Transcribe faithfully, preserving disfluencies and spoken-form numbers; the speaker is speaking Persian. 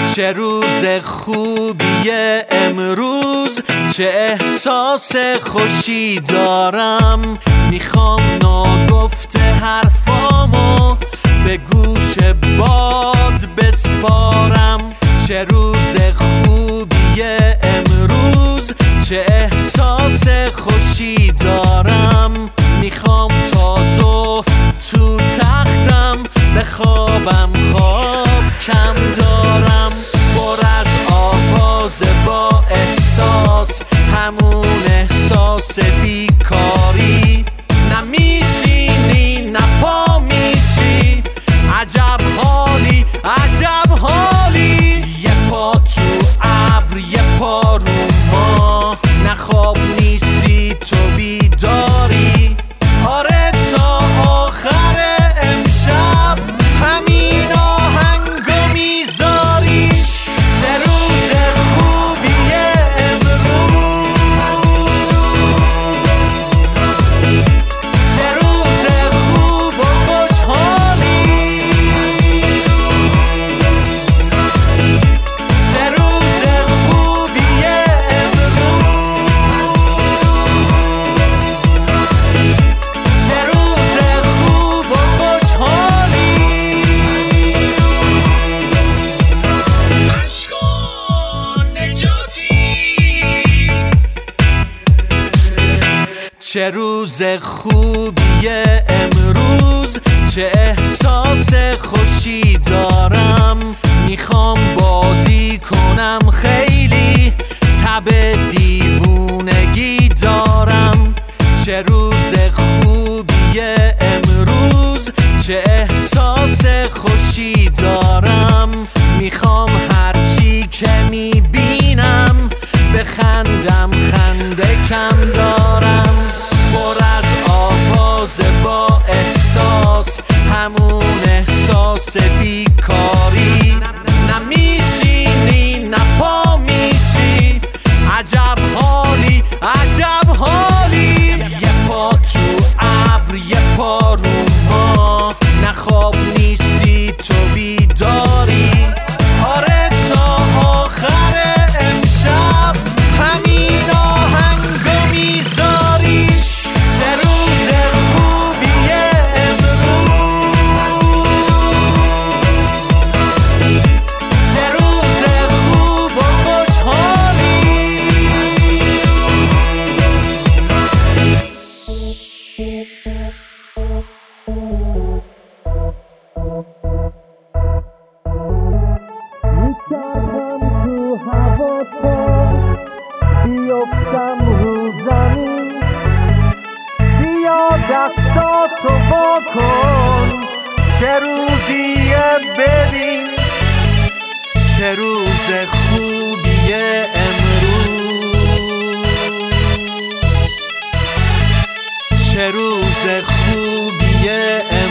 چه روز خوبیه امروز، چه احساس خوشی دارم. میخوام ناگفته حرفامو به گوش باد بسپارم. چه روز خوبیه امروز، چه احساس خوشی دارم. میخوام تا ظهر تو تختم بخوابم، خواب کم دارم. پر از آواز با احساس، همون احساس بیکاری. نمیشینی نه پا میشی، عجب حالی عجب حالی. یه پا تو ابر یه پا رو ما، نه خواب نیستی تو بیداری. آره تا آخر امشب همین آهنگو میذاری. چه روز خوبیه امروز، چه روز خوب و خوشحالی. چه روز خوبیه امروز، چه روز خوب و خوشحالی. عشقا نجاتی. چه روز خوبیه امروز، چه احساس خوشی دارم. میخوام بازی کنم خیلی، تب دیوونگی دارم. چه روز خوبیه امروز، چه احساس خوشی دارم. میخوام هرچی که میبینم بخندم، خنده کم دارم. پر از آواز با احساس، همون احساس بیکاری. نمیشینی نه پا میشی، عجب حالی عجب حالی. یه پا تو ابر یه پا رو ما، نه خواب نیستی تو بیداری. آره تا آخر امشب همین آهنگو میذاری. چه روز خوبیه امروز، چه روز خوب و خوشحالی. میچرخم تو هوا تا بیفتم رو زمین. بیا دستاتو وا کن، چه روزیه ببین. چه روز خوبیه امروز، چه روز خوبیه امروز.